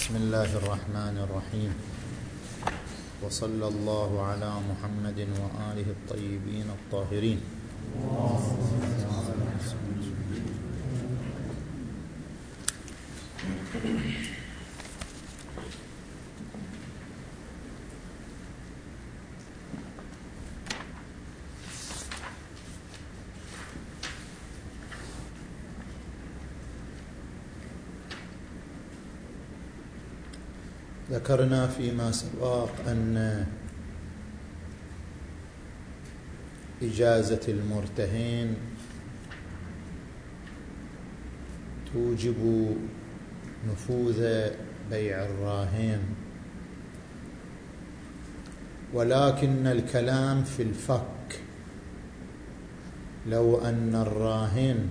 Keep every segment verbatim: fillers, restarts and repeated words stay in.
بسم الله الرحمن الرحيم، وصلى الله على محمد وآله الطيبين الطاهرين. ذكرنا فيما سبق أن إجازة المرتهن توجب نفوذ بيع الراهن، ولكن الكلام في الفك. لو أن الراهن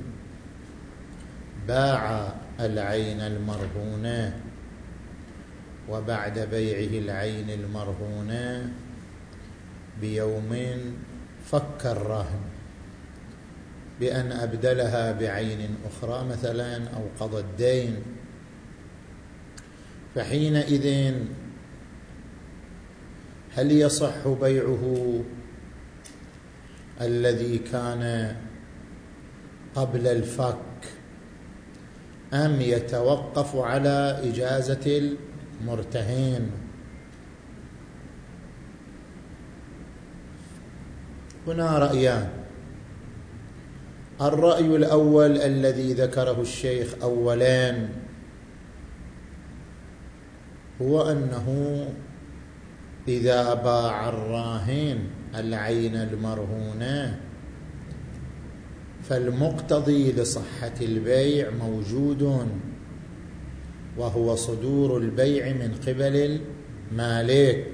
باع العين المرهونة وبعد بيعه العين المرهونة بيوم فك الراهن بأن أبدلها بعين أخرى مثلا أو قضى الدين، فحينئذ هل يصح بيعه الذي كان قبل الفك أم يتوقف على إجازة المرتهن؟ هنا رأيان. الرأي الأول الذي ذكره الشيخ أولا هو أنه إذا باع الراهن العين المرهونة فالمقتضي لصحة البيع موجود، وهو صدور البيع من قبل المالك،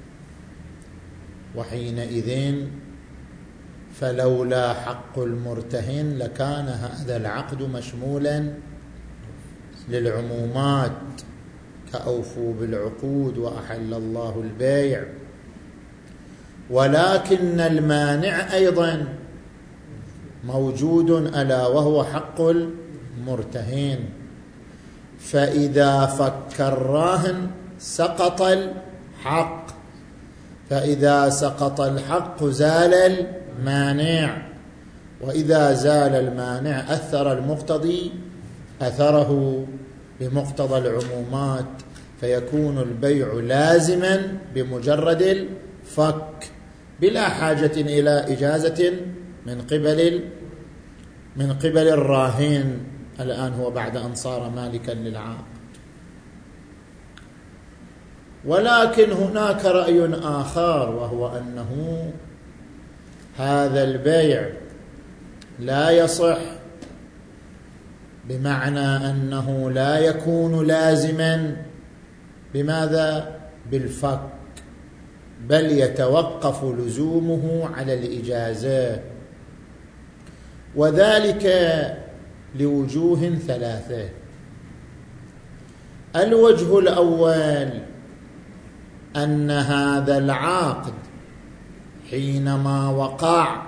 وحينئذ فلولا حق المرتهن لكان هذا العقد مشمولا للعمومات كأوفوا بالعقود وأحل الله البيع، ولكن المانع أيضا موجود ألا وهو حق المرتهن، فإذا فك الراهن سقط الحق، فإذا سقط الحق زال المانع، وإذا زال المانع أثر المقتضي أثره بمقتضى العمومات، فيكون البيع لازما بمجرد الفك بلا حاجة إلى إجازة من قبل من قبل الراهن. الآن هو بعد أن صار مالكا للعقد. ولكن هناك رأي آخر، وهو أنه هذا البيع لا يصح، بمعنى أنه لا يكون لازما بماذا؟ بالفك، بل يتوقف لزومه على الإجازة، وذلك لوجوه ثلاثة. الوجه الأول أن هذا العقد حينما وقع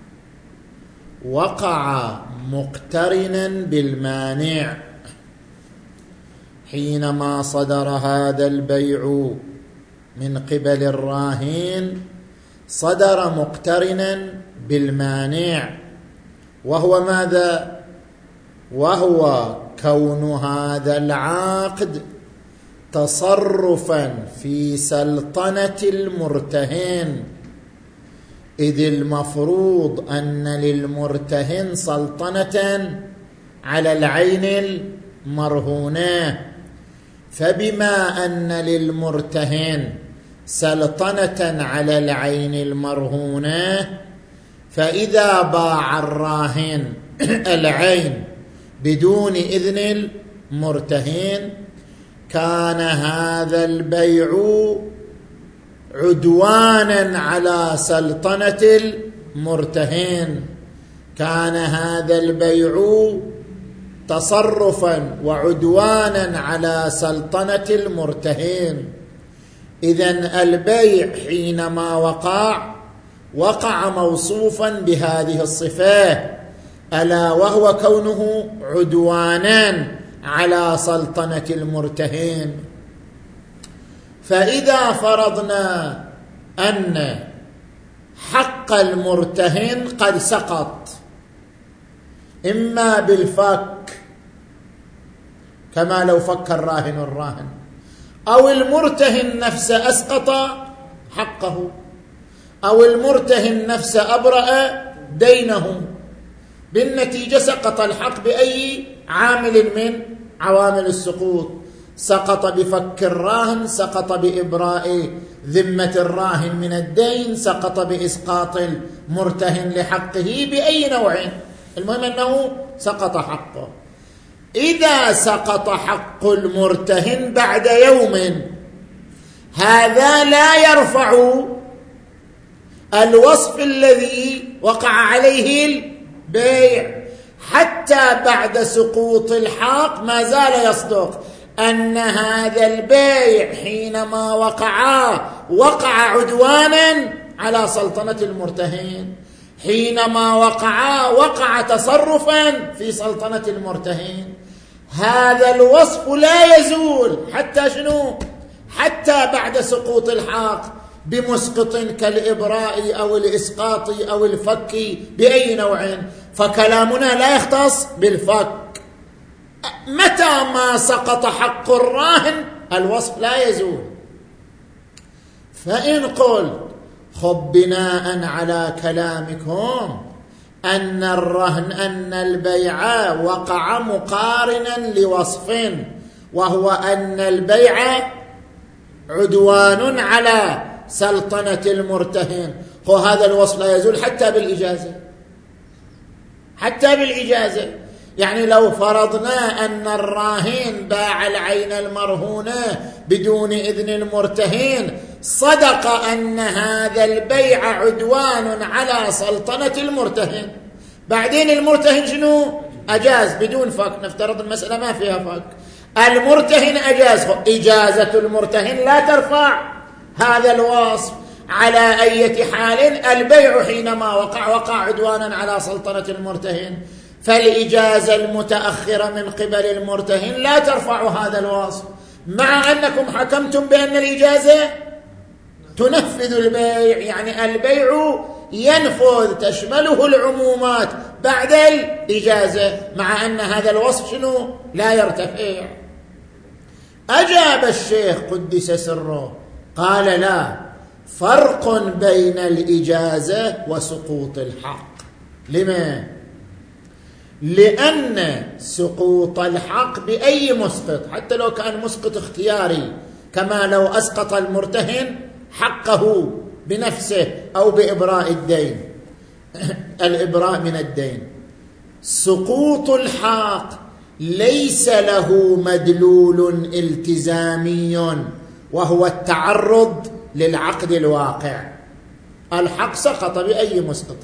وقع مقترنا بالمانع، حينما صدر هذا البيع من قبل الراهن صدر مقترنا بالمانع، وهو ماذا؟ وهو كون هذا العقد تصرفا في سلطنة المرتهن، إذ المفروض أن للمرتهن سلطنة على العين المرهونة، فبما أن للمرتهن سلطنة على العين المرهونة، فإذا باع الراهن العين بدون إذن المرتهن كان هذا البيع عدوانا على سلطنة المرتهن، كان هذا البيع تصرفا وعدوانا على سلطنة المرتهن. إذن البيع حينما وقع وقع موصوفا بهذه الصفات، ألا وهو كونه عدوانا على سلطنة المرتهن. فإذا فرضنا أن حق المرتهن قد سقط إما بالفك كما لو فك الراهن الراهن، أو المرتهن نفسه أسقط حقه، أو المرتهن نفسه أبرأ دينه، بالنتيجة سقط الحق بأي عامل من عوامل السقوط. سقط بفك الراهن، سقط بإبراء ذمة الراهن من الدين، سقط بإسقاط المرتهن لحقه بأي نوع، المهم أنه سقط حقه. إذا سقط حق المرتهن بعد يوم، هذا لا يرفع الوصف الذي وقع عليه البيع، حتى بعد سقوط الحق ما زال يصدق أن هذا البيع حينما وقع وقع عدوانا على سلطنة المرتهن، حينما وقع وقع تصرفا في سلطنة المرتهن. هذا الوصف لا يزول حتى شنو؟ حتى بعد سقوط الحق بمسقط كالإبراء أو الإسقاط أو الفك بأي نوع. فكلامنا لا يختص بالفك. متى ما سقط حق الراهن الوصف لا يزول. فإن قلت خب بناء على كلامكم أن الرهن أن البيع وقع مقارنا لوصف، وهو أن البيع عدوان على سلطنة المرتهن، وهذا الوصف لا يزول حتى بالإجازة، حتى بالإجازة. يعني لو فرضنا أن الراهن باع العين المرهونة بدون إذن المرتهن، صدق أن هذا البيع عدوان على سلطنة المرتهن، بعدين المرتهن شنو؟ أجاز بدون فك، نفترض المسألة ما فيها فك، المرتهن أجاز، إجازة المرتهن لا ترفع هذا الوصف. على أي حال البيع حينما وقع وقع عدوانا على سلطنة المرتهن، فالإجازة المتأخرة من قبل المرتهن لا ترفع هذا الوصف، مع أنكم حكمتم بأن الإجازة تنفذ البيع، يعني البيع ينفذ تشمله العمومات بعد الإجازة، مع أن هذا الوصف شنو؟ لا يرتفع. أجاب الشيخ قدس سره قال لا فرق بين الإجازة وسقوط الحق. لما؟ لأن سقوط الحق بأي مسقط، حتى لو كان مسقط اختياري كما لو أسقط المرتهن حقه بنفسه أو بإبراء الدين الإبراء من الدين، سقوط الحق ليس له مدلول التزامي وهو التعرض للعقد الواقع. الحق سقط بأي مسقط،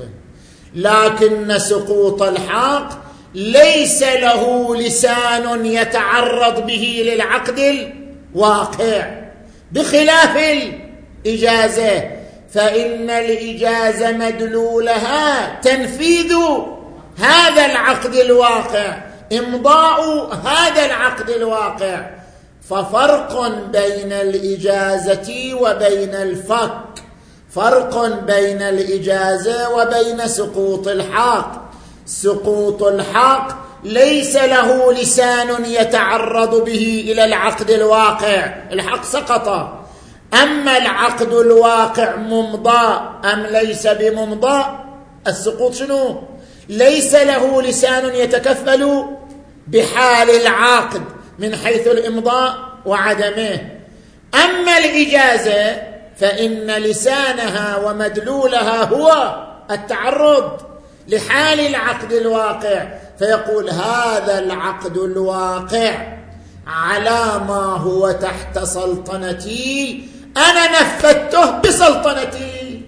لكن سقوط الحق ليس له لسان يتعرض به للعقد الواقع، بخلاف الإجازة، فإن الإجازة مدلولها تنفيذ هذا العقد الواقع، إمضاء هذا العقد الواقع. ففرق بين الإجازة وبين الفك، فرق بين الإجازة وبين سقوط الحق. سقوط الحق ليس له لسان يتعرض به إلى العقد الواقع، الحق سقط. أما العقد الواقع ممضى أم ليس بممضى، السقوط شنو؟ ليس له لسان يتكفل بحال العقد من حيث الإمضاء وعدمه. أما الإجازة فإن لسانها ومدلولها هو التعرض لحال العقد الواقع، فيقول هذا العقد الواقع على ما هو تحت سلطنتي أنا نفذته بسلطنتي.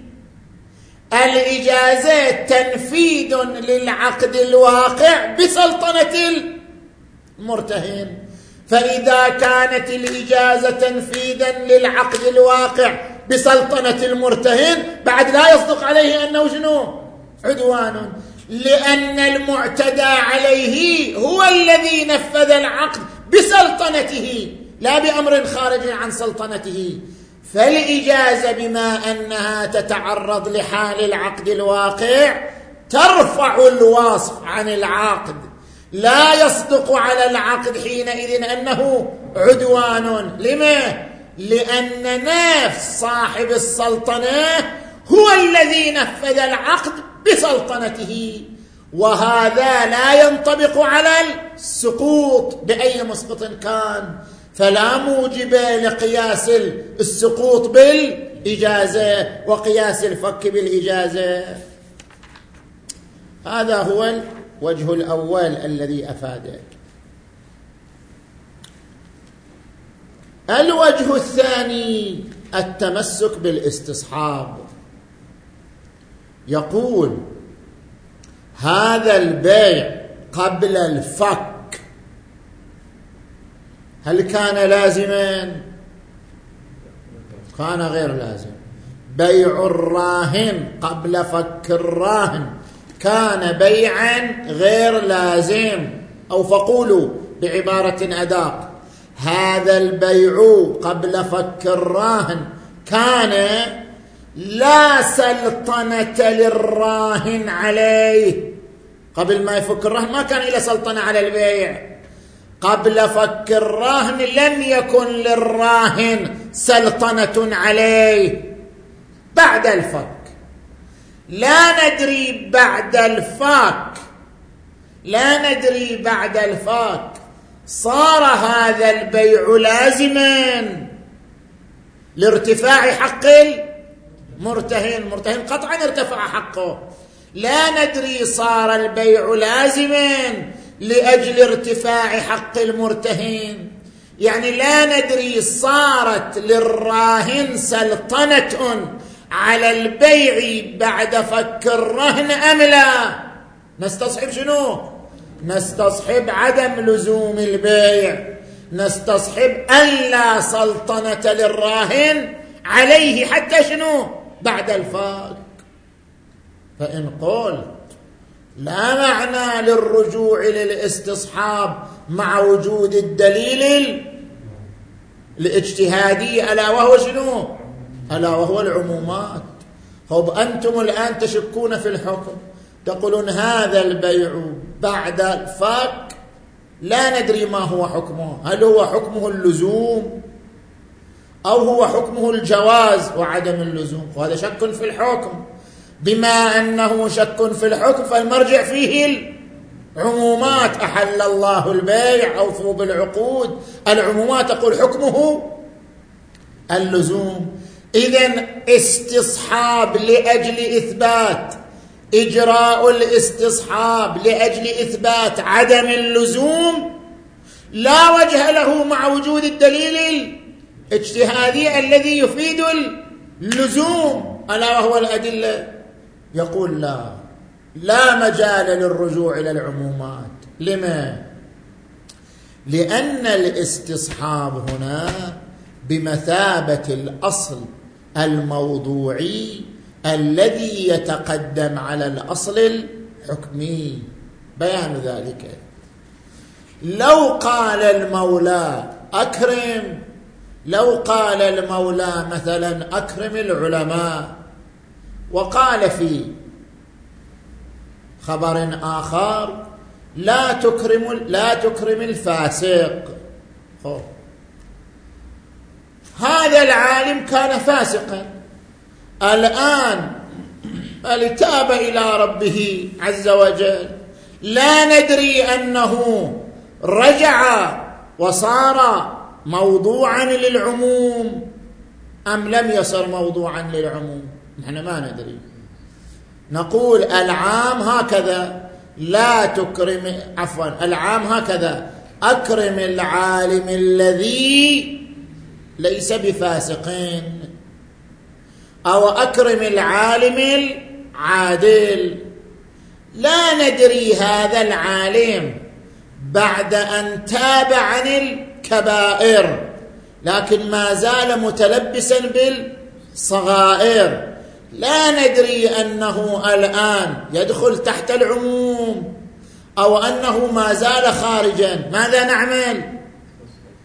الإجازة تنفيذ للعقد الواقع بسلطنة المرتهن، فإذا كانت الإجازة تنفيذا للعقد الواقع بسلطنة المرتهن بعد لا يصدق عليه أنه شنو؟ عدوان، لأن المعتدى عليه هو الذي نفذ العقد بسلطنته، لا بأمر خارج عن سلطنته. فالإجازة بما أنها تتعرض لحال العقد الواقع ترفع الوصف عن العقد، لا يصدق على العقد حينئذ أنه عدوان. لما؟ لأن نفس صاحب السلطنة هو الذي نفذ العقد بسلطنته، وهذا لا ينطبق على السقوط بأي مسقط كان، فلا موجب لقياس السقوط بالإجازة وقياس الفك بالإجازة. هذا هو الوجه الأول الذي أفاده. الوجه الثاني التمسك بالاستصحاب. يقول هذا البيع قبل الفك هل كان لازما؟ كان غير لازم. بيع الراهن قبل فك الراهن كان بيعا غير لازم، أو فقولوا بعبارة أدق هذا البيع قبل فك الراهن كان لا سلطنة للراهن عليه. قبل ما يفك الرهن ما كان إلا سلطنة على البيع. قبل فك الرهن لم يكن للراهن سلطنة عليه. بعد الفك لا ندري بعد الفك لا ندري بعد الفك صار هذا البيع لازما لارتفاع حق المرتهن. مرتهن قطعا ارتفع حقه. لا ندري صار البيع لازما لأجل ارتفاع حق المرتهن، يعني لا ندري صارت للراهن سلطنة على البيع بعد فك الرهن أم لا. نستصحب شنو؟ نستصحب عدم لزوم البيع، نستصحب أن لا سلطنة للراهن عليه حتى شنو؟ بعد الفك. فإن قلت لا معنى للرجوع للاستصحاب مع وجود الدليل الاجتهادي ألا وهو شنو؟ ألا وهو العمومات. طب أنتم الآن تشكون في الحكم، تقولون هذا البيع بعد الفك لا ندري ما هو حكمه، هل هو حكمه اللزوم أو هو حكمه الجواز وعدم اللزوم؟ وهذا شك في الحكم. بما أنه شك في الحكم فالمرجع فيه العمومات. أحل الله البيع أوفوا بالعقود، العمومات تقول حكمه اللزوم. إذن استصحاب لأجل إثبات، إجراء الاستصحاب لأجل إثبات عدم اللزوم لا وجه له مع وجود الدليل الاجتهادي الذي يفيد اللزوم ألا وهو الأدلة. يقول لا لا مجال للرجوع إلى العمومات. لما؟ لأن الاستصحاب هنا بمثابة الأصل الموضوعي الذي يتقدم على الأصل الحكمي. بيان ذلك لو قال المولى أكرم لو قال المولى مثلا أكرم العلماء، وقال في خبر آخر لا تكرم لا تكرم الفاسق. خوف. هذا العالم كان فاسقا، الآن بل تاب إلى ربه عز وجل، لا ندري أنه رجع وصار موضوعا للعموم أم لم يصر موضوعا للعموم. نحن ما ندري. نقول العام هكذا لا تكرم عفوا العام هكذا أكرم العالم الذي ليس بفاسقين، أو أكرم العالم العادل. لا ندري هذا العالم بعد أن تاب عن الكبائر لكن ما زال متلبسا بالصغائر، لا ندري أنه الآن يدخل تحت العموم أو أنه ما زال خارجا. ماذا نعمل؟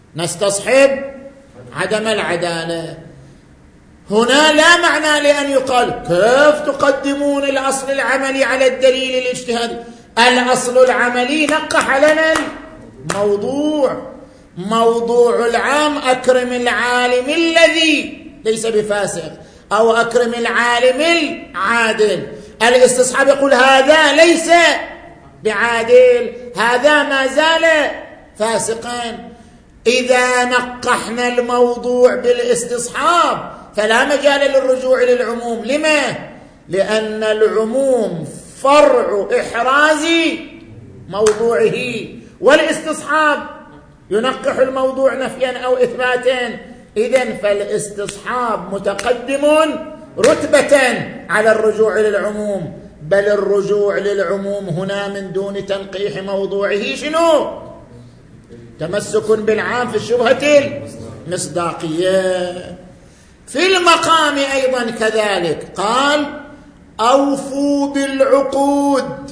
نستصحب عدم العدالة. هنا لا معنى لأن يقال كيف تقدمون الأصل العملي على الدليل الاجتهادي. الأصل العملي نقح لنا الموضوع. موضوع العام أكرم العالم الذي ليس بفاسق أو أكرم العالم العادل. الاستصحاب يقول هذا ليس بعادل، هذا ما زال فاسقا. إذا نقحنا الموضوع بالاستصحاب فلا مجال للرجوع للعموم. لما؟ لأن العموم فرع إحراز موضوعه، والاستصحاب ينقح الموضوع نفيا أو إثباتا. إذن فالاستصحاب متقدم رتبة على الرجوع للعموم، بل الرجوع للعموم هنا من دون تنقيح موضوعه شنو؟ تمسك بالعام في الشبهة المصداقية. في المقام أيضا كذلك قال أوفوا بالعقود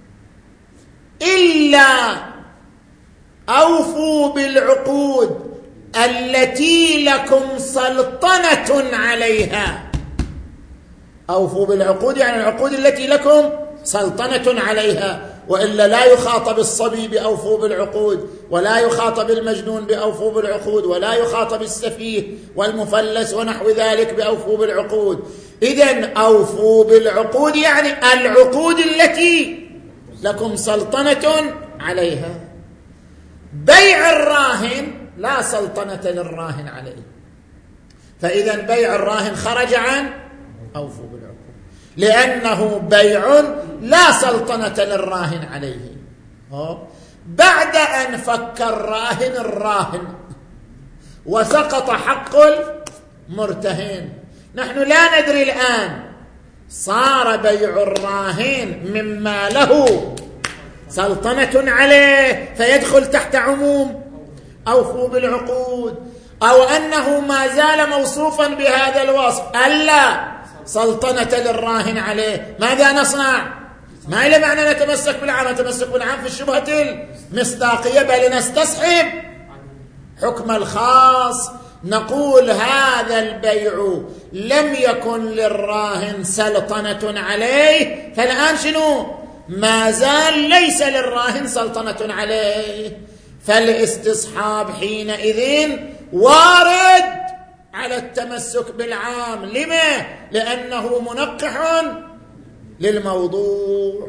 إلا أوفوا بالعقود التي لكم سلطنة عليها. أوفوا بالعقود يعني العقود التي لكم سلطنة عليها، وإلا لا يخاطب الصبي بأوفوا بالعقود، ولا يخاطب المجنون بأوفوا بالعقود، ولا يخاطب السفيه والمفلس ونحو ذلك بأوفوا بالعقود. إذن أوفوا بالعقود يعني العقود التي لكم سلطنة عليها. بيع الراهن لا سلطنة للراهن عليه، فإذا بيع الراهن خرج عن أوفوا بالعقود، لأنه بيع لا سلطنة للراهن عليه. بعد أن فك الراهن الراهن وسقط حق المرتهن، نحن لا ندري الآن صار بيع الراهن مما له سلطنة عليه فيدخل تحت عموم أوفوا بالعقود، أو أنه ما زال موصوفا بهذا الوصف ألا سلطنة للراهن عليه. ماذا نصنع؟ ما إلى معنى نتمسك بالعام، نتمسك بالعام في الشبهة المصداقية، بل نستصحب حكم الخاص. نقول هذا البيع لم يكن للراهن سلطنة عليه، فالآن شنو؟ ما زال ليس للراهن سلطنة عليه، فالاستصحاب حينئذ وارد على التمسك بالعام. لما؟ لأنه منقح للموضوع.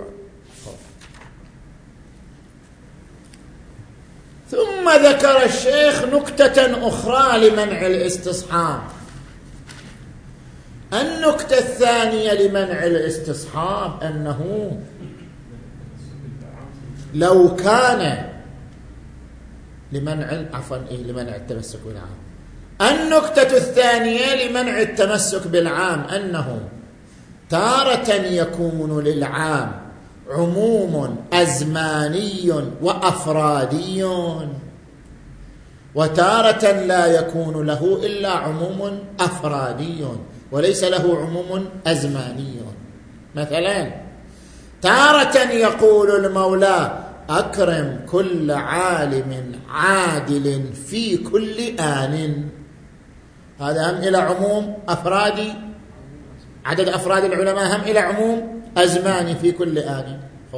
ثم ذكر الشيخ نكتة أخرى لمنع الاستصحاب. النكتة الثانية لمنع الاستصحاب أنه لو كان لمنع عفوا إيه لمنع التمسك بالعام. النكتة الثانية لمنع التمسك بالعام أنه تارة يكون للعام عموم أزماني وأفرادي، وتارة لا يكون له إلا عموم أفرادي وليس له عموم أزماني. مثلا تارة يقول المولى أكرم كل عالم عادل في كل آن، هذا هم إلى عموم أفرادي، عدد أفراد العلماء هم إلى عموم أزماني في كل آن.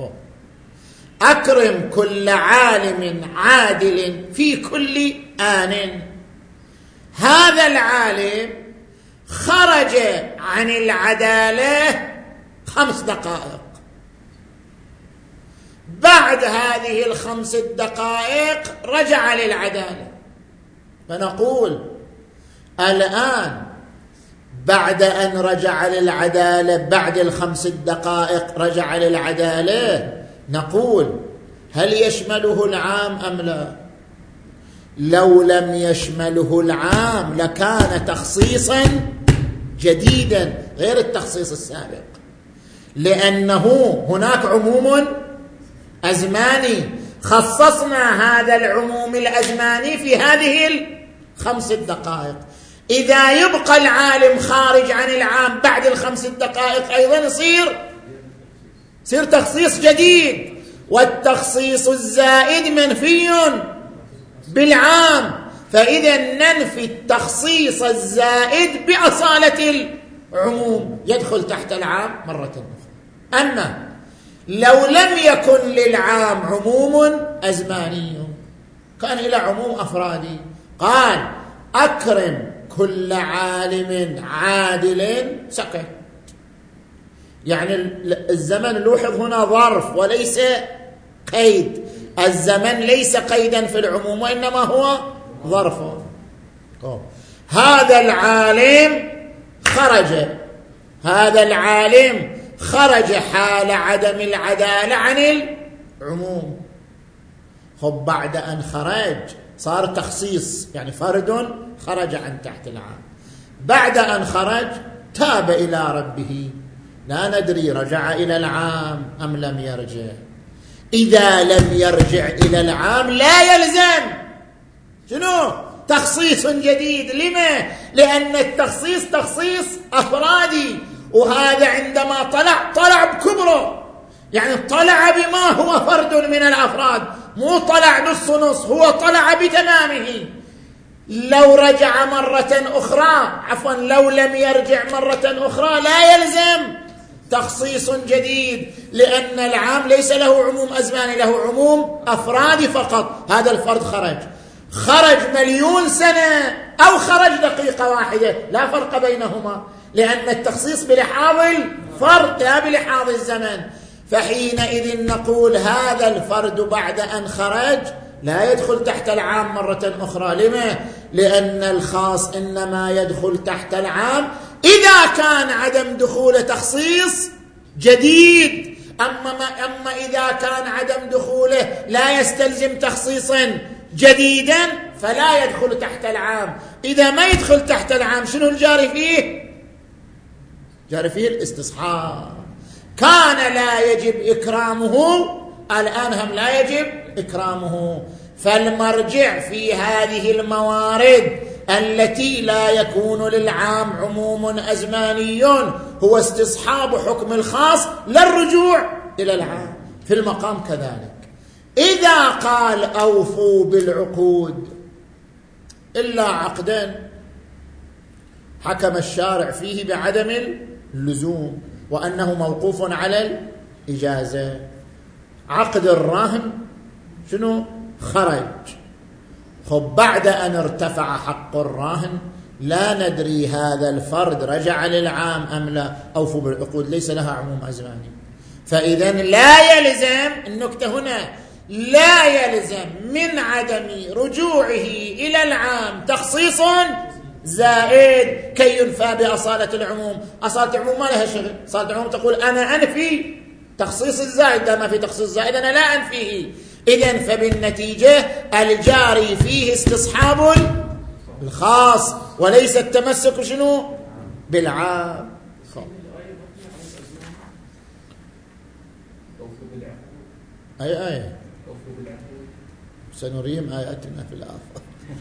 أكرم كل عالم عادل في كل آن، هذا العالم خرج عن العدالة خمس دقائق، بعد هذه الخمس الدقائق رجع للعدالة، فنقول الآن بعد أن رجع للعدالة بعد الخمس الدقائق رجع للعدالة، نقول هل يشمله العام أم لا؟ لو لم يشمله العام لكان تخصيصا جديدا غير التخصيص السابق، لأنه هناك عموم أزماني، خصصنا هذا العموم الأزماني في هذه الخمس الدقائق. إذا يبقى العالم خارج عن العام بعد الخمس الدقائق أيضا يصير يصير تخصيص جديد، والتخصيص الزائد منفي بالعام، فإذا ننفي التخصيص الزائد بأصالة العموم، يدخل تحت العام مرة أخرى. أما لو لم يكن للعام عموم أزماني، كان إلى عموم أفرادي، قال أكرم كل عالم عادل سكت، يعني الزمن لوحظ هنا ظرف وليس قيد، الزمن ليس قيدا في العموم وإنما هو ظرف. هذا العالم خرج، هذا العالم خرج حال عدم العدالة عن العموم. خب بعد أن خرج صار تخصيص، يعني فرد خرج عن تحت العام. بعد أن خرج تاب إلى ربه، لا ندري رجع إلى العام أم لم يرجع. إذا لم يرجع إلى العام لا يلزم شنو؟ تخصيص جديد. لما؟ لأن التخصيص تخصيص أفرادي، وهذا عندما طلع طلع بكبره، يعني طلع بما هو فرد من الأفراد، مو طلع نص نص، هو طلع بتمامه. لو رجع مرة أخرى، عفوا لو لم يرجع مرة أخرى لا يلزم تخصيص جديد، لأن العام ليس له عموم أزماني، له عموم أفرادي فقط. هذا الفرد خرج خرج مليون سنة أو خرج دقيقة واحدة، لا فرق بينهما، لأن التخصيص بلحاظ الفرد لا بلحاظ الزمن. فحينئذ نقول هذا الفرد بعد أن خرج لا يدخل تحت العام مرة أخرى. لما؟ لأن الخاص إنما يدخل تحت العام إذا كان عدم دخول تخصيص جديد. أما, ما أما إذا كان عدم دخوله لا يستلزم تخصيصا جديدا فلا يدخل تحت العام. إذا ما يدخل تحت العام شنو الجاري فيه؟ جاري فيه الاستصحاب. كان لا يجب إكرامه، الآن هم لا يجب إكرامه. فالمرجع في هذه الموارد التي لا يكون للعام عموم أزماني هو استصحاب حكم الخاص للرجوع إلى العام. في المقام كذلك إذا قال أوفوا بالعقود إلا عقدا حكم الشارع فيه بعدم اللزوم وأنه موقوف على الإجازة. عقد الرهن شنو؟ خرج. خب بعد أن ارتفع حق الراهن لا ندري هذا الفرد رجع للعام أم لا. أوفوا بالعقود ليس لها عموم أزماني. فإذا لا يلزم، النكتة هنا لا يلزم من عدم رجوعه إلى العام تخصيص زائد كي ينفى بأصالة العموم. أصالة العموم ما لها شغل. أصالة العموم تقول أنا أنفي تخصيص الزائد، دا ما في تخصيص زائد أنا لا أنفيه. إذن فبالنتيجة الجاري فيه استصحاب الخاص وليس التمسك شنو بالعام. أي آية سنريهم آياتنا في الآفاق.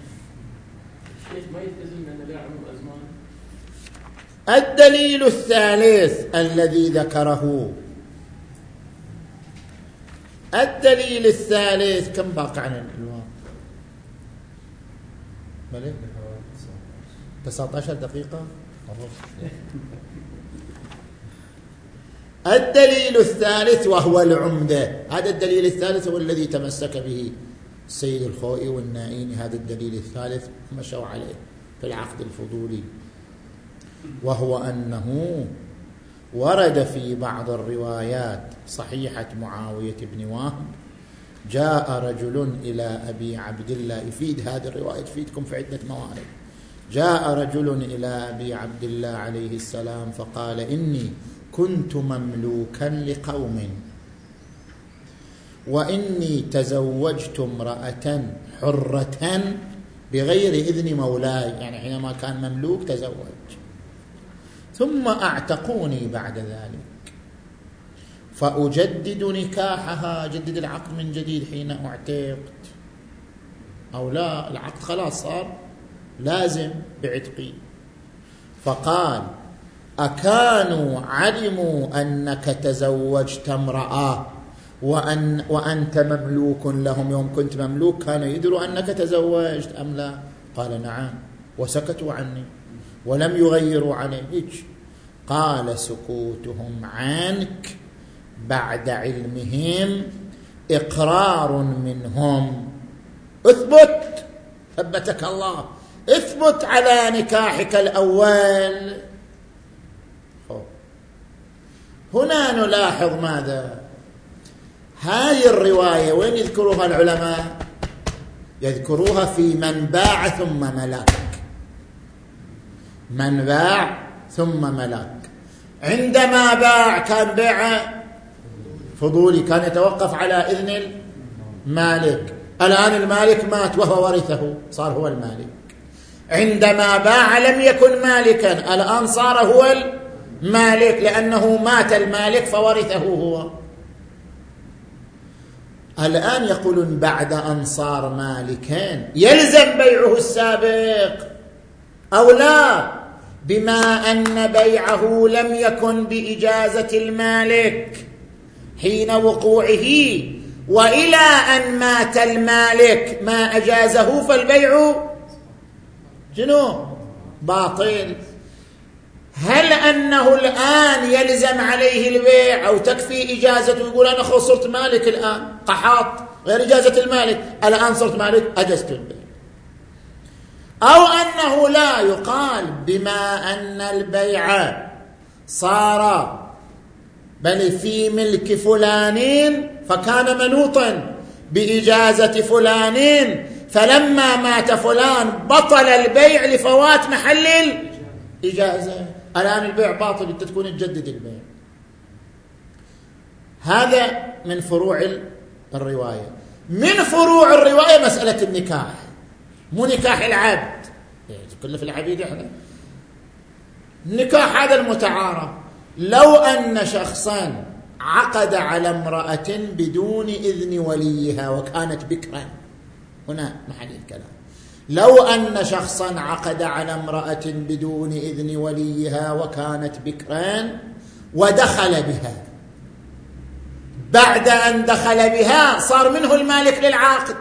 ما يلتزم أن لا عموم أزمان. الدليل الثالث الذي ذكره، الدليل الثالث كم باقي عن الوقت؟ ملك تسعة عشر دقيقة. الدليل الثالث وهو العمدة. هذا الدليل الثالث هو الذي تمسك به السيد الخوئي والنائيني. هذا الدليل الثالث مشوا عليه في العقد الفضولي، وهو أنه ورد في بعض الروايات صحيحة معاوية بن وهب جاء رجل إلى أبي عبد الله. يفيد هذه الرواية تفيدكم في عدة موارد. جاء رجل إلى أبي عبد الله عليه السلام فقال إني كنت مملوكا لقوم وإني تزوجت امرأة حرة بغير إذن مولاي، يعني حينما كان مملوك تزوج، ثم أعتقوني بعد ذلك فأجدد نكاحها، جدد العقد من جديد حين أعتقت، أو لا العقد خلاص صار لازم بعتقي. فقال أكانوا علموا أنك تزوجت امرأة وأن وأنت مملوك لهم، يوم كنت مملوك كانوا يدروا أنك تزوجت أم لا؟ قال نعم، وسكتوا عني ولم يغيروا عليك. قال سكوتهم عنك بعد علمهم إقرار منهم. اثبت، ثبتك الله، اثبت على نكاحك الأول. هنا نلاحظ ماذا؟ هذه الرواية وين يذكروها العلماء؟ يذكروها في من باع ثم ملك. من باع ثم ملك. عندما باع كان بيع فضولي، كان يتوقف على إذن المالك. الآن المالك مات وهو ورثه، صار هو المالك. عندما باع لم يكن مالكا، الآن صار هو المالك لأنه مات المالك فورثه هو. الآن يقولون بعد أن صار مالكا يلزم بيعه السابق أو لا، بما أن بيعه لم يكن بإجازة المالك حين وقوعه، وإلى أن مات المالك ما أجازه فالبيع جنو باطل. هل أنه الآن يلزم عليه البيع أو تكفي إجازته؟ يقول أنا خلاص صرت مالك الآن، قحاط غير إجازة المالك، الآن صرت مالك أجزت البيع. أو أنه لا، يقال بما أن البيع صار بل في ملك فلانين فكان منوطا بإجازة فلانين، فلما مات فلان بطل البيع لفوات محل الإجازة، الآن البيع باطل، أنت تكون تجدد البيع. هذا من فروع الرواية. من فروع الرواية مسألة النكاح، مو نكاح العبد، كله في العبيد احنا. النكاح هذا المتعارف، لو أن شخصا عقد على امرأة بدون إذن وليها وكانت بكرا، هنا محل الكلام، لو أن شخصا عقد على امرأة بدون إذن وليها وكانت بكرا ودخل بها، بعد أن دخل بها صار منه المالك للعاقد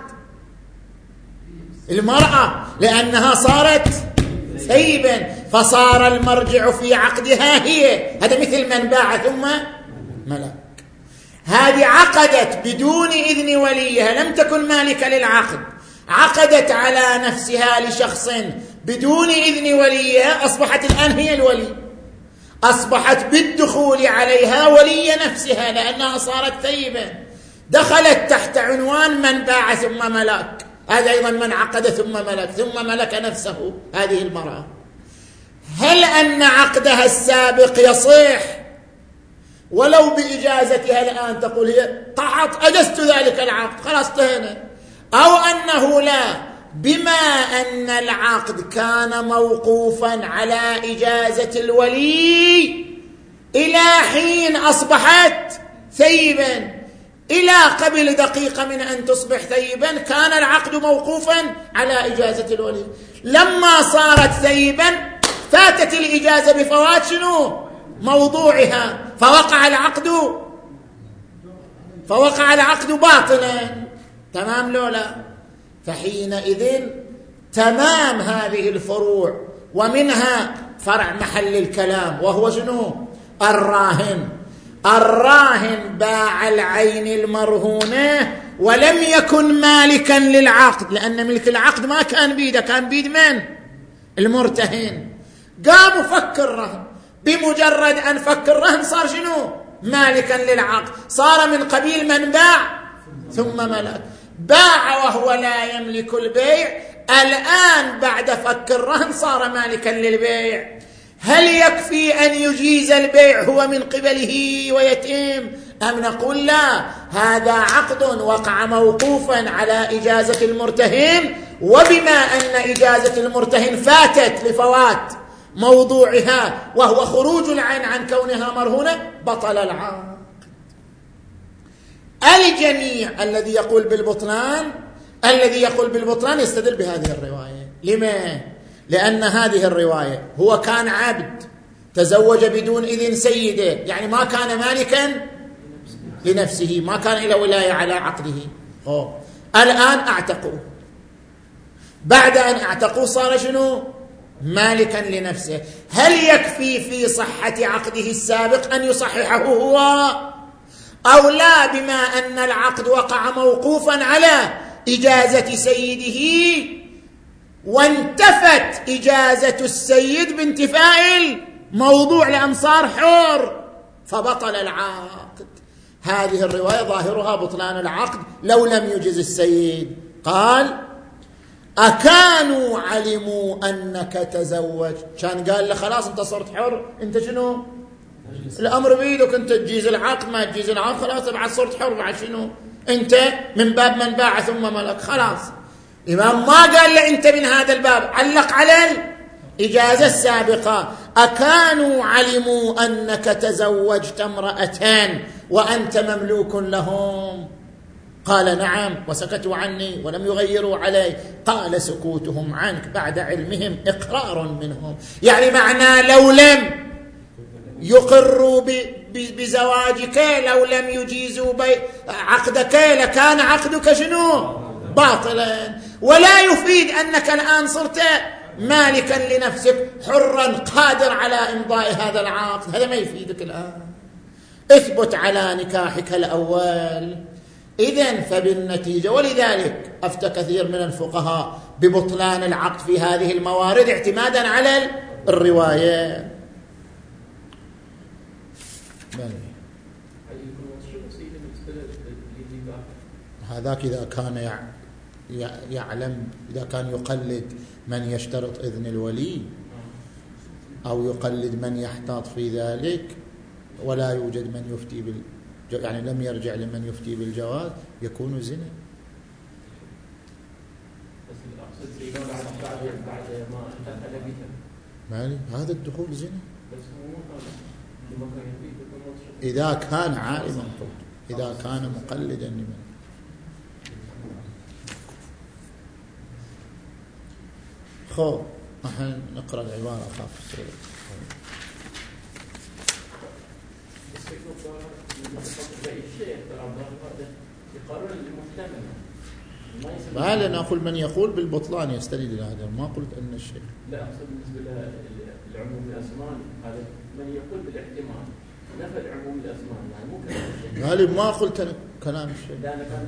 المرأة، لأنها صارت ثيبا، فصار المرجع في عقدها هي. هذا مثل من باع ثم ملك. هذه عقدت بدون إذن وليها، لم تكن مالكة للعقد، عقدت على نفسها لشخص بدون إذن وليها، أصبحت الآن هي الولي، أصبحت بالدخول عليها ولي نفسها لأنها صارت ثيبا، دخلت تحت عنوان من باع ثم ملك. هذا أيضا من عقد ثم ملك، ثم ملك نفسه هذه المرأة. هل أن عقدها السابق يصح ولو بإجازتها الآن؟ تقول هي قعدت أجزت ذلك العقد خلاص انتهينا. أو أنه لا، بما أن العقد كان موقوفا على إجازة الولي إلى حين أصبحت ثيبا، إلى قبل دقيقة من أن تصبح ثيبا كان العقد موقوفا على إجازة الولي، لما صارت ثيبا فاتت الإجازة بفوات شنو موضوعها، فوقع العقد فوقع العقد باطلا. تمام لولا؟ فحينئذ تمام هذه الفروع، ومنها فرع محل الكلام وهو شنو؟ الراهن. الراهن باع العين المرهونة ولم يكن مالكا للعقد، لأن ملك العقد ما كان بيده، كان بيد من؟ المرتهن. قام فك الرهن، بمجرد أن فك الرهن صار شنو؟ مالكا للعقد، صار من قبيل من باع ثم ملك. باع وهو لا يملك البيع، الآن بعد فك الرهن صار مالكا للبيع. هل يكفي أن يجيز البيع هو من قبله ويتم، أم نقول لا، هذا عقد وقع موقوفا على إجازة المرتهن، وبما أن إجازة المرتهن فاتت لفوات موضوعها وهو خروج العين عن كونها مرهونة بطل العقد. الجميع الذي يقول بالبطلان الذي يقول بالبطلان يستدل بهذه الرواية. لما؟ لأن هذه الرواية هو كان عبد تزوج بدون إذن سيده، يعني ما كان مالكا لنفسه، ما كان إلى ولاية على عقده. أوه. الآن أعتقوا، بعد أن اعتقوه صار شنو؟ مالكا لنفسه. هل يكفي في صحة عقده السابق أن يصححه هو أو لا، بما أن العقد وقع موقوفا على إجازة سيده وانتفت إجازة السيد بانتفاء الموضوع لأن صار حر فبطل العقد؟ هذه الرواية ظاهرها بطلان العقد لو لم يجز السيد. قال أكانوا علموا أنك تزوج، كان قال له خلاص أنت صرت حر، أنت شنو الأمر بيدك، أنت تجيز العقد ما تجيز العقد خلاص بعد صرت حر، بعد شنو أنت من باب من باع ثم ملك. خلاص الإمام ما قال له أنت من هذا الباب، علق على الإجازة السابقة. أكانوا علموا أنك تزوجت امرأتين وأنت مملوك لهم؟ قال نعم، وسكتوا عني ولم يغيروا علي. قال سكوتهم عنك بعد علمهم إقرار منهم، يعني معنى لو لم يقروا بزواجك، لو لم يجيزوا عقدك لكان عقدك شنو؟ باطلا. ولا يفيد أنك الآن صرت مالكا لنفسك حرا قادر على إمضاء هذا العقد، هذا ما يفيدك الآن. اثبت على نكاحك الأول. إذن فبالنتيجة، ولذلك أفتى كثير من الفقهاء ببطلان العقد في هذه الموارد اعتمادا على الرواية. هذاك إذا كان يعلم، إذا كان يقلد من يشترط إذن الولي أو يقلد من يحتاط في ذلك ولا يوجد من يفتي بال يعني لم يرجع لمن يفتي بالجواز، يكون زنا. مالي هذا الدخول زنا إذا كان عالما، إذا كان مقلدا لمن. خو نحن نقرأ العبارة أخاف السؤال. ما لنا أقول من يقول بالبطلان يستند إلى هذا، ما قلت أن الشيء لا أقصد بالنسبة للعموم الأزمان، هذا من يقول بالاحتمال نفى العموم الأزمان، يعني مو كلام غالب ما قلت أنا كلام الشيء.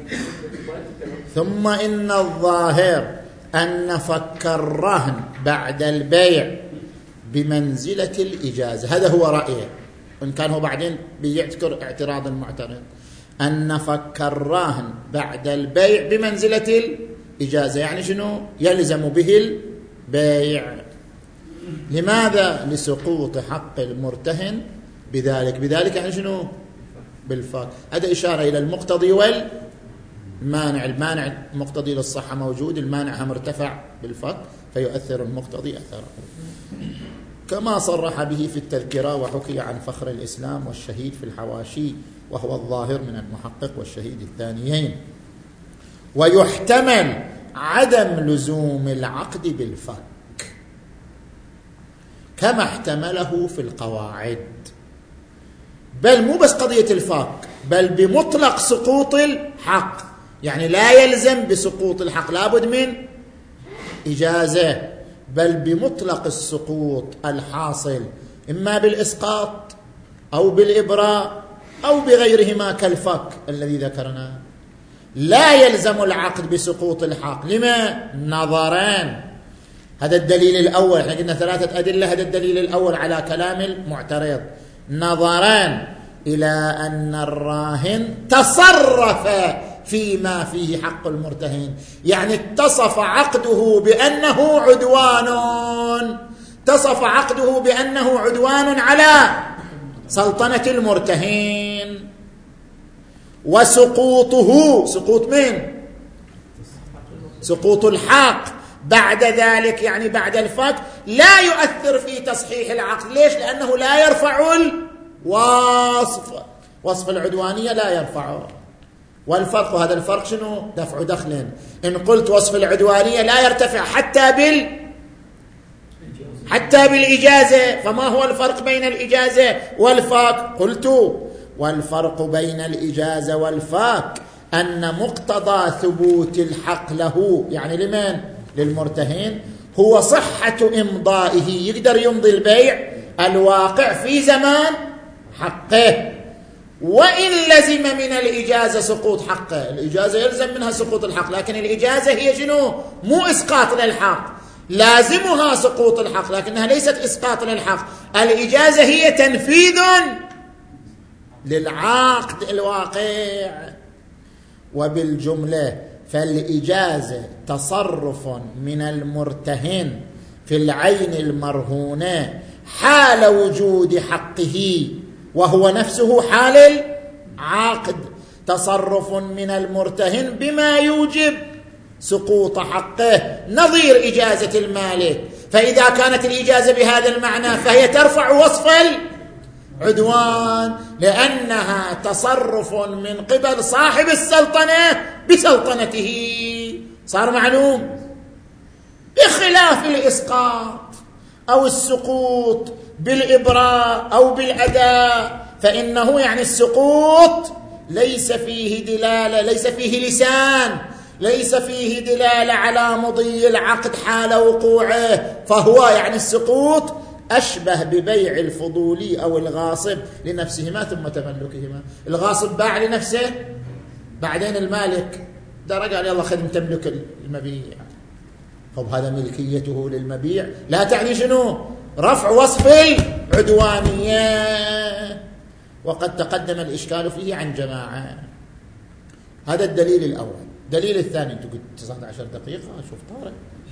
ثم إن الظاهر أن فك الرهن بعد البيع بمنزلة الإجازة، هذا هو رأيه، إن كان هو بعدين بيذكر اعتراض المعترض، أن فك الرهن بعد البيع بمنزلة الإجازة، يعني شنو؟ يلزم به البيع. لماذا؟ لسقوط حق المرتهن بذلك. بذلك يعني شنو؟ بالفك. هذا إشارة إلى المقتضي والمانع. المانع مقتضي للصحة موجود، المانع هم ارتفع بالفك فيؤثر المقتضي أثره، كما صرح به في التذكرة وحكي عن فخر الإسلام والشهيد في الحواشي، وهو الظاهر من المحقق والشهيد الثانيين. ويحتمل عدم لزوم العقد بالفك كما احتمله في القواعد، بل مو بس قضية الفك، بل بمطلق سقوط الحق، يعني لا يلزم بسقوط الحق لابد من إجازة، بل بمطلق السقوط الحاصل إما بالإسقاط أو بالإبراء أو بغيرهما كالفك الذي ذكرناه. لا يلزم العقد بسقوط الحق. لما؟ نظران. هذا الدليل الأول، احنا قلنا ثلاثة أدلة، هذا الدليل الأول على كلام المعترض. نظران إلى أن الراهن تصرف فيما فيه حق المرتهن، يعني اتصف عقده بأنه عدوان، اتصف عقده بأنه عدوان على سلطنة المرتهن. وسقوطه، سقوط من؟ سقوط الحق بعد ذلك يعني بعد الفك لا يؤثر في تصحيح العقد. ليش؟ لأنه لا يرفع الوصف، وصف العدوانية لا يرفعه. والفرق، هذا الفرق شنو؟ دفع دخل. إن قلت وصف العدوانية لا يرتفع حتى بال حتى بالإجازة، فما هو الفرق بين الإجازة والفاك؟ قلت والفرق بين الإجازة والفاك أن مقتضى ثبوت الحق له، يعني لمن؟ للمرتهن هو صحة إمضائه، يقدر يمضي البيع الواقع في زمان حقه، وإن لزم من الإجازة سقوط حقه. الإجازة يلزم منها سقوط الحق، لكن الإجازة هي شنو؟ مو إسقاط للحق، لازمها سقوط الحق لكنها ليست إسقاط للحق. الإجازة هي تنفيذ للعقد الواقع. وبالجملة فالإجازة تصرف من المرتهن في العين المرهونة حال وجود حقه، وهو نفسه حال العقد، تصرف من المرتهن بما يوجب سقوط حقه، نظير إجازة المالك. فإذا كانت الإجازة بهذا المعنى فهي ترفع وصف العدوان، لأنها تصرف من قبل صاحب السلطنة بسلطنته، صار معلوم، بخلاف الإسقاط أو السقوط بالإبراء أو بالأداء، فإنه يعني السقوط ليس فيه دلالة، ليس فيه لسان، ليس فيه دلالة على مضي العقد حال وقوعه، فهو يعني السقوط أشبه ببيع الفضولي أو الغاصب لنفسهما ثم تملكهما. الغاصب باع لنفسه، بعدين المالك درج قال يلا خذ تملك المبيع، طب هذا ملكيته للمبيع لا تعني شنو؟ رفع وصف العدوانية، وقد تقدم الإشكال فيه عن جماعة. هذا الدليل الأول. الدليل الثاني، أنت قلت تسعة عشر دقيقة، شوف طارق.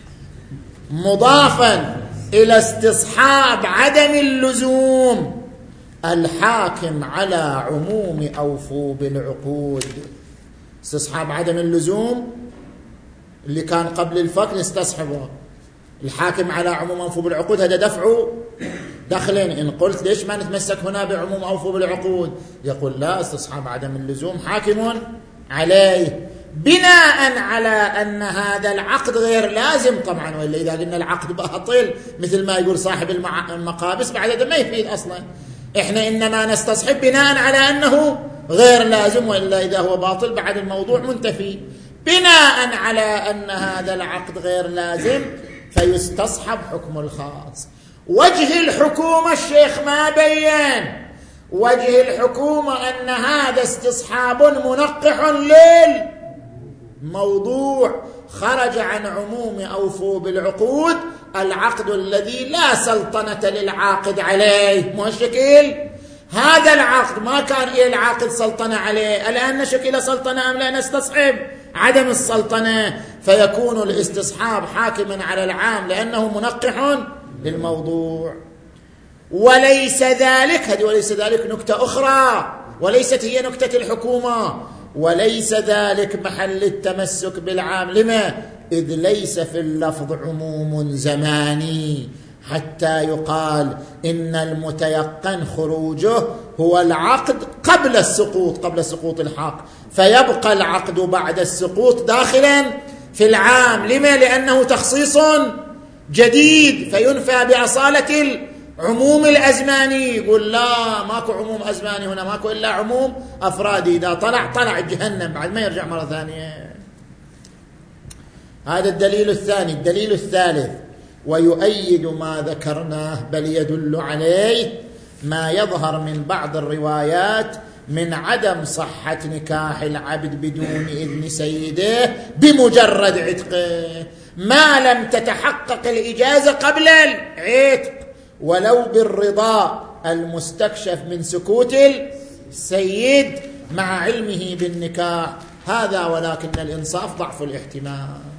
مضافا إلى استصحاب عدم اللزوم الحاكم على عموم أوفوا بالعقود. استصحاب عدم اللزوم اللي كان قبل الفك نستصحبه، الحاكم على عموم أوفوا بالعقود هذا دفع دخل. إن قلت ليش ما نتمسك هنا بعموم أوفوا بالعقود؟ يقول لا، استصحاب عدم اللزوم حاكم عليه بناء على أن هذا العقد غير لازم طبعا، وإلا إذا قلنا العقد باطل مثل ما يقول صاحب المقابس بعد هذا ما يفيد أصلا. إحنا إنما نستصحب بناء على أنه غير لازم، وإلا إذا هو باطل بعد الموضوع منتفي. بناء على أن هذا العقد غير لازم فيستصحب حكم الخاص. وجه الحكومة الشيخ ما بيّن، وجه الحكومة أن هذا استصحاب منقح للموضوع، خرج عن عموم أوفوا بالعقود، العقد الذي لا سلطنة للعاقد عليه. مو الشكل هذا العقد ما كان إيه العاقد سلطنة عليه، الآن نشكل سلطنة أم لا نستصحب عدم السلطنة، فيكون الاستصحاب حاكما على العام لأنه منقح للموضوع. وليس ذلك، هذه وليس ذلك نكتة أخرى، وليست هي نكتة الحكومة، وليس ذلك محل التمسك بالعام. لما؟ إذ ليس في اللفظ عموم زماني حتى يقال إن المتيقن خروجه هو العقد قبل السقوط، قبل سقوط الحق، فيبقى العقد بعد السقوط داخلا في العام. لما؟ لأنه تخصيص جديد فينفى بأصالة العموم الأزماني. يقول لا، ماكو عموم أزماني هنا، ماكو إلا عموم أفرادي، إذا طلع طلع جهنم بعد ما يرجع مرة ثانية. هذا الدليل الثاني. الدليل الثالث، ويؤيد ما ذكرناه بل يدل عليه ما يظهر من بعض الروايات من عدم صحة نكاح العبد بدون إذن سيده بمجرد عتقه، ما لم تتحقق الإجازة قبل العتق، ولو بالرضا المستكشف من سكوت السيد مع علمه بالنكاح. هذا ولكن الإنصاف ضعف الاحتمال.